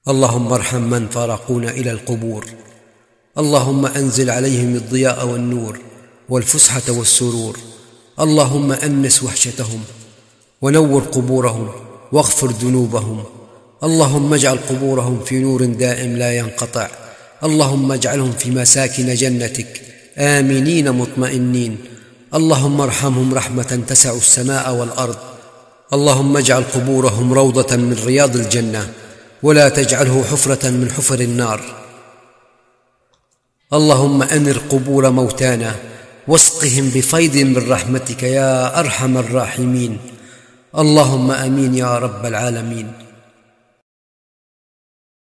اللهم ارحم من فارقونا إلى القبور. اللهم أنزل عليهم الضياء والنور والفسحة والسرور. اللهم أنس وحشتهم ونور قبورهم واغفر ذنوبهم. اللهم اجعل قبورهم في نور دائم لا ينقطع. اللهم اجعلهم في مساكن جنتك آمنين مطمئنين. اللهم ارحمهم رحمة تسع السماء والأرض. اللهم اجعل قبورهم روضة من رياض الجنة ولا تجعله حفرة من حفر النار. اللهم أنر قبور موتانا واسقهم بفيض من رحمتك يا أرحم الراحمين. اللهم آمين يا رب العالمين.